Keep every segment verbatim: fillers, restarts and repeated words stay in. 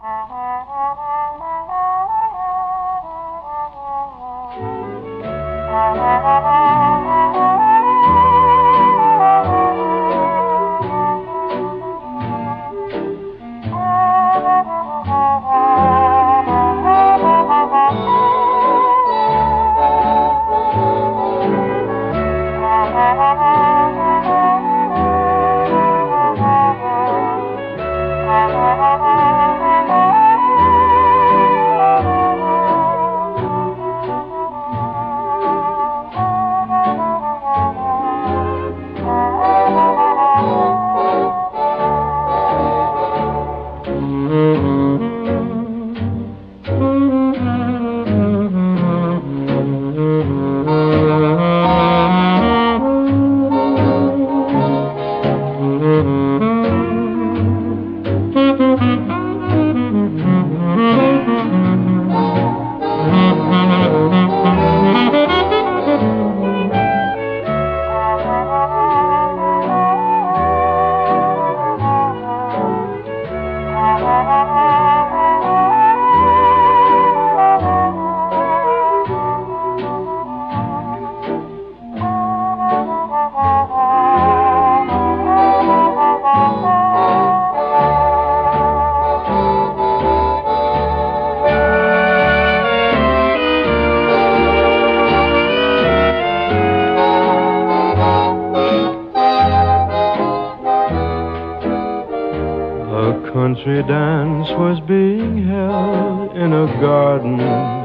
Country dance was being held in a garden.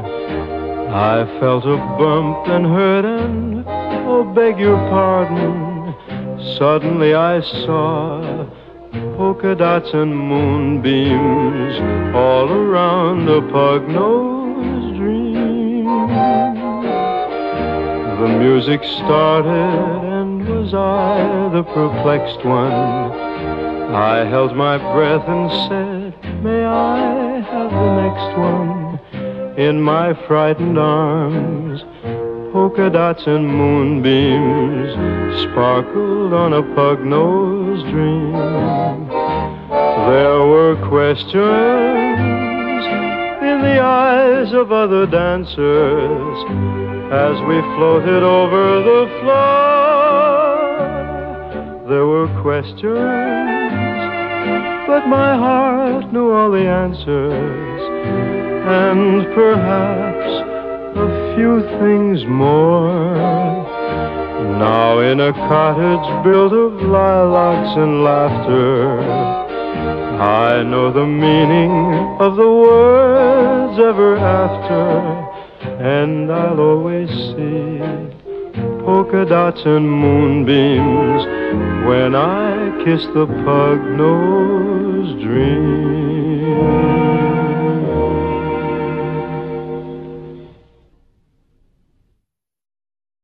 I felt a bump and heard an, oh, beg your pardon. Suddenly I saw polka dots and moonbeams all around a pug-nosed dream. The music started and was I the perplexed one? I held my breath and said, may I have the next one? In my frightened arms, polka dots and moonbeams sparkled on a pug-nosed dream. There were questions in the eyes of other dancers as we floated over the floor. There were questions, but my heart knew all the answers, and perhaps a few things more. Now in a cottage built of lilacs and laughter, I know the meaning of the words ever after, and I'll always see polka dots and moonbeams when I kiss the pug-nosed dream.